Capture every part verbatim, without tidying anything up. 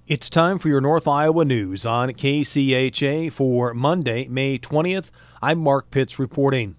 It's time for your North Iowa news on K C H A for Monday, May twentieth. I'm Mark Pitts reporting.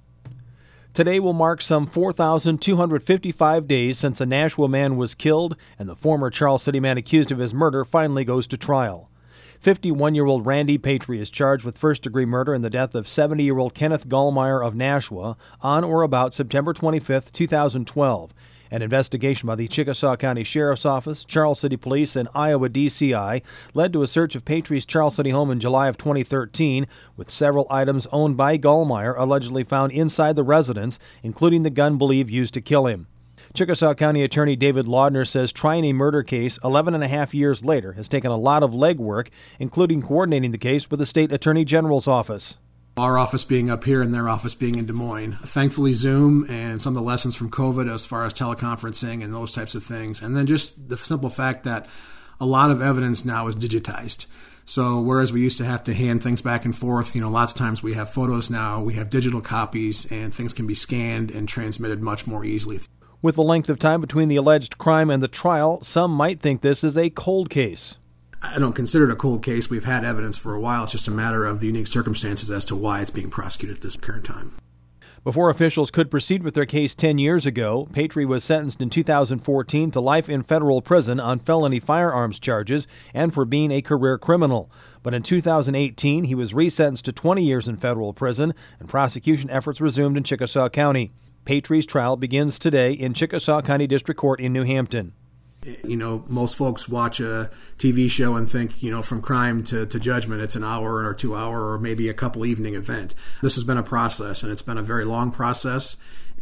Today will mark some four thousand two hundred fifty-five days since a Nashua man was killed and the former Charles City man accused of his murder finally goes to trial. fifty-one-year-old Randy Patry is charged with first-degree murder in the death of seventy-year-old Kenneth Gallmeyer of Nashua on or about September twenty-fifth, two thousand twelve. An investigation by the Chickasaw County Sheriff's Office, Charles City Police, and Iowa D C I led to a search of Patry's Charles City home in July of twenty thirteen, with several items owned by Gallmeyer allegedly found inside the residence, including the gun believed used to kill him. Chickasaw County Attorney David Laudner says trying a murder case eleven and a half years later has taken a lot of legwork, including coordinating the case with the State Attorney General's office. Our office being up here and their office being in Des Moines. Thankfully, Zoom and some of the lessons from COVID as far as teleconferencing and those types of things. And then just the simple fact that a lot of evidence now is digitized. So whereas we used to have to hand things back and forth, you know, lots of times we have photos now, we have digital copies, and things can be scanned and transmitted much more easily. With the length of time between the alleged crime and the trial, some might think this is a cold case. I don't consider it a cold case. We've had evidence for a while. It's just a matter of the unique circumstances as to why it's being prosecuted at this current time. Before officials could proceed with their case ten years ago, Patry was sentenced in two thousand fourteen to life in federal prison on felony firearms charges and for being a career criminal. But in two thousand eighteen, he was resentenced to twenty years in federal prison, and prosecution efforts resumed in Chickasaw County. Patry's trial begins today in Chickasaw County District Court in New Hampton. You know, most folks watch a T V show and think, you know, from crime to, to judgment, it's an hour or two hour or maybe a couple evening event. This has been a process, and it's been a very long process,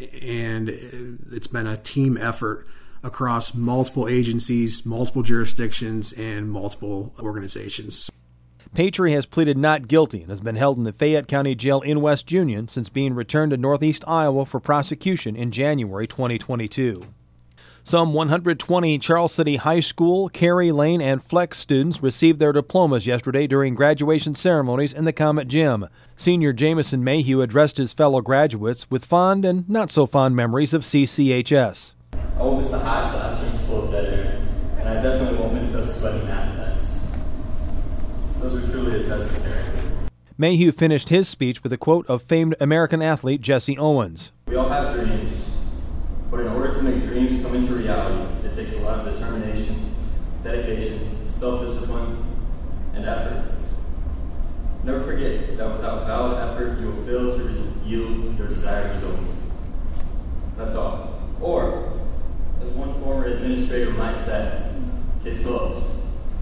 and it's been a team effort across multiple agencies, multiple jurisdictions, and multiple organizations. Patry has pleaded not guilty and has been held in the Fayette County Jail in West Union since being returned to Northeast Iowa for prosecution in January twenty twenty-two. Some one hundred twenty Charles City High School, Carey Lane, and Flex students received their diplomas yesterday during graduation ceremonies in the Comet Gym. Senior Jamison Mayhew addressed his fellow graduates with fond and not so fond memories of C C H S. I won't miss the hot classrooms full of dead air, and I definitely won't miss those sweaty math techs. Those were truly a test of character. Mayhew finished his speech with a quote of famed American athlete Jesse Owens. We all have dreams. But in order to make dreams come into reality, it takes a lot of determination, dedication, self-discipline, and effort. Never forget that without valid effort, you will fail to yield your desired result. That's all. Or, as one former administrator might say, case closed.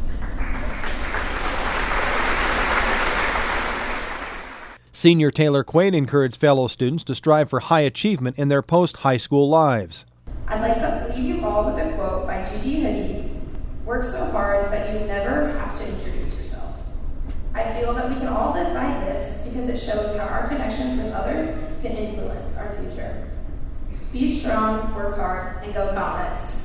Senior Taylor Quaid encouraged fellow students to strive for high achievement in their post-high school lives. I'd like to leave you all with a quote by Gigi Hadid. Work so hard that you never have to introduce yourself. I feel that we can all live by this because it shows how our connections with others can influence our future. Be strong, work hard, and go Comets.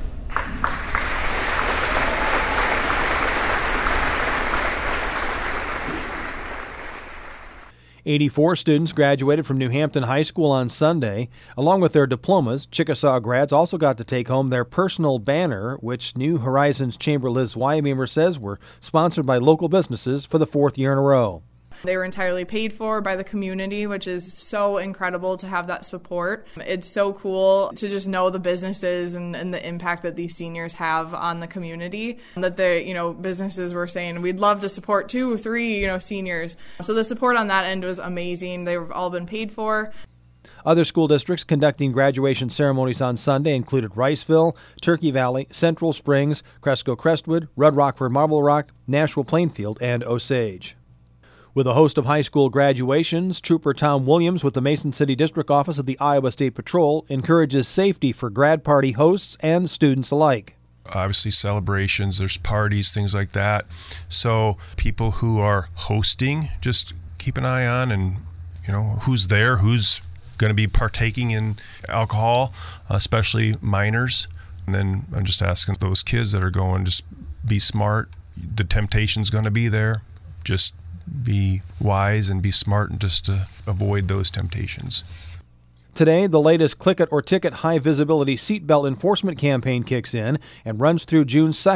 eighty-four students graduated from New Hampton High School on Sunday. Along with their diplomas, Chickasaw grads also got to take home their personal banner, which New Horizons Chamber Liz Zweibemer says were sponsored by local businesses for the fourth year in a row. They were entirely paid for by the community, which is so incredible to have that support. It's so cool to just know the businesses and, and the impact that these seniors have on the community. That the you know businesses were saying we'd love to support two or three you know seniors. So the support on that end was amazing. They've all been paid for. Other school districts conducting graduation ceremonies on Sunday included Riceville, Turkey Valley, Central Springs, Cresco Crestwood, Red Rockford Marble Rock, Nashua Plainfield, and Osage. With a host of high school graduations, Trooper Tom Williams with the Mason City District Office of the Iowa State Patrol encourages safety for grad party hosts and students alike. Obviously celebrations, there's parties, things like that. So people who are hosting, just keep an eye on and you know who's there, who's going to be partaking in alcohol, especially minors. And then I'm just asking those kids that are going, just be smart. The temptation's going to be there. Just be wise and be smart and just to avoid those temptations. Today, the latest Click It or Ticket high visibility seatbelt enforcement campaign kicks in and runs through June second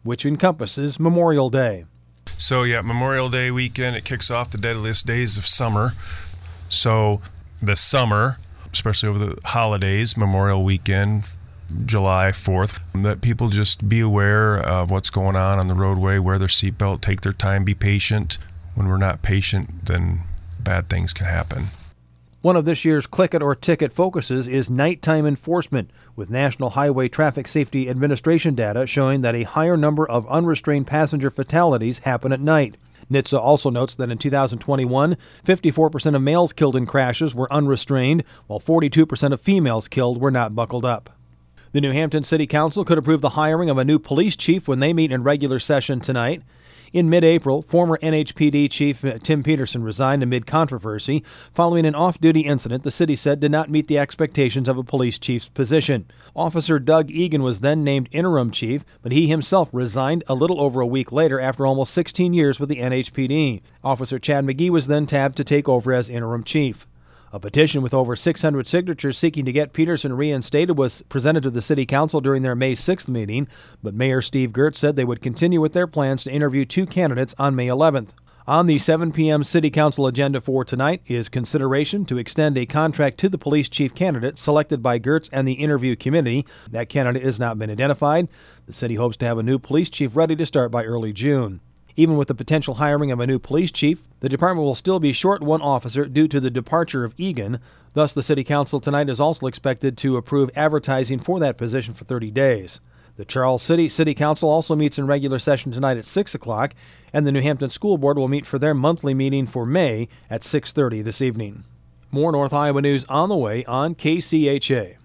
which encompasses Memorial Day. So yeah, Memorial Day weekend, it kicks off the deadliest days of summer. So the summer, especially over the holidays, Memorial weekend, July fourth, that people just be aware of what's going on on the roadway, wear their seatbelt, take their time, be patient. When we're not patient, then bad things can happen. One of this year's Click It or Ticket focuses is nighttime enforcement, with National Highway Traffic Safety Administration data showing that a higher number of unrestrained passenger fatalities happen at night. N H T S A also notes that in two thousand twenty-one, fifty-four percent of males killed in crashes were unrestrained, while forty-two percent of females killed were not buckled up. The New Hampton City Council could approve the hiring of a new police chief when they meet in regular session tonight. In mid-April, former N H P D Chief Tim Peterson resigned amid controversy following an off-duty incident the city said did not meet the expectations of a police chief's position. Officer Doug Egan was then named interim chief, but he himself resigned a little over a week later after almost sixteen years with the N H P D. Officer Chad McGee was then tabbed to take over as interim chief. A petition with over six hundred signatures seeking to get Peterson reinstated was presented to the City Council during their May sixth meeting, but Mayor Steve Gertz said they would continue with their plans to interview two candidates on May eleventh. On the seven p.m. City Council agenda for tonight is consideration to extend a contract to the police chief candidate selected by Gertz and the interview committee. That candidate has not been identified. The city hopes to have a new police chief ready to start by early June. Even with the potential hiring of a new police chief, the department will still be short one officer due to the departure of Egan. Thus, the City Council tonight is also expected to approve advertising for that position for thirty days. The Charles City City Council also meets in regular session tonight at six o'clock, and the New Hampton School Board will meet for their monthly meeting for May at six thirty this evening. More North Iowa news on the way on K C H A.